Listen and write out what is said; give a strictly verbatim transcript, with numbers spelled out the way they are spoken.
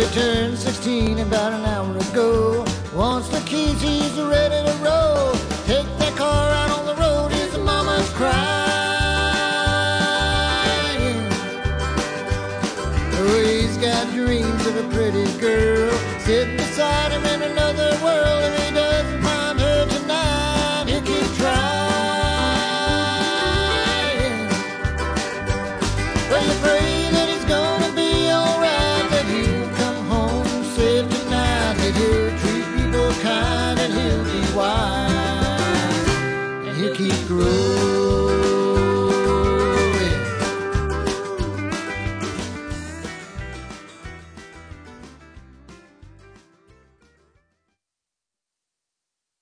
turned sixteen about an hour ago. Wants the keys, he's ready to roll. Take that car out on the road, his mama's crying. Oh, he's got dreams of a pretty girl sitting beside him in another world. If he doesn't find her tonight, he'll keep trying. Well, you pray that he's gonna be alright, that he'll come home safe tonight, that he'll treat people kind and he'll be wise, and he'll keep growing.